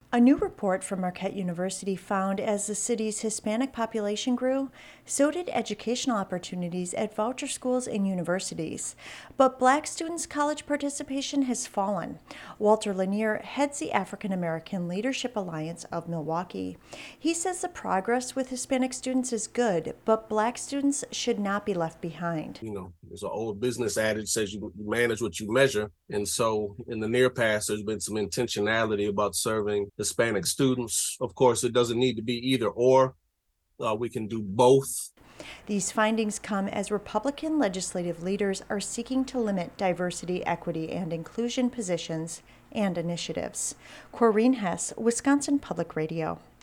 A new report from Marquette University found as the city's Hispanic population grew, so did educational opportunities at voucher schools and universities. But Black students' college participation has fallen. Walter Lanier heads the African American Leadership Alliance of Milwaukee. He says the progress with Hispanic students is good, but Black students should not be left behind. There's an old business adage says you manage what you measure. And so in the near past, there's been some intentionality about serving Hispanic students. Of course, it doesn't need to be either or. We can do both. These findings come as Republican legislative leaders are seeking to limit diversity, equity, and inclusion positions and initiatives. Corrine Hess, Wisconsin Public Radio.